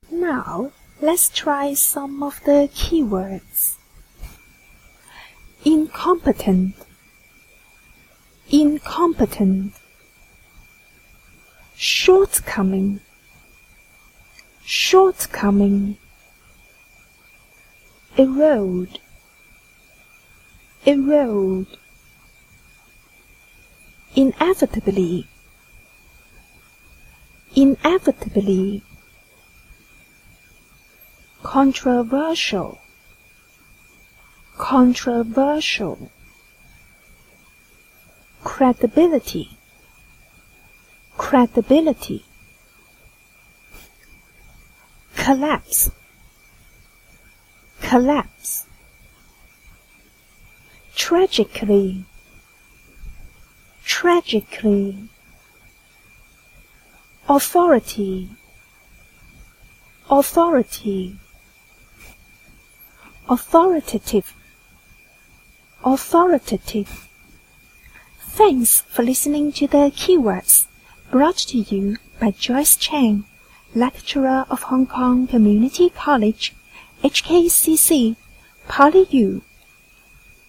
Now, let's try some of the keywords. Incompetent, incompetent. Shortcoming, shortcoming. Erode, erode. Inevitably, inevitably. Controversial, controversial. Credibility, credibility. Collapse, collapse. Tragically, tragically. Authority, authority. Authoritative, authoritative. Thanks for listening to the keywords, brought to you by Joyce Chang, lecturer of Hong Kong Community College, HKCC, PolyU.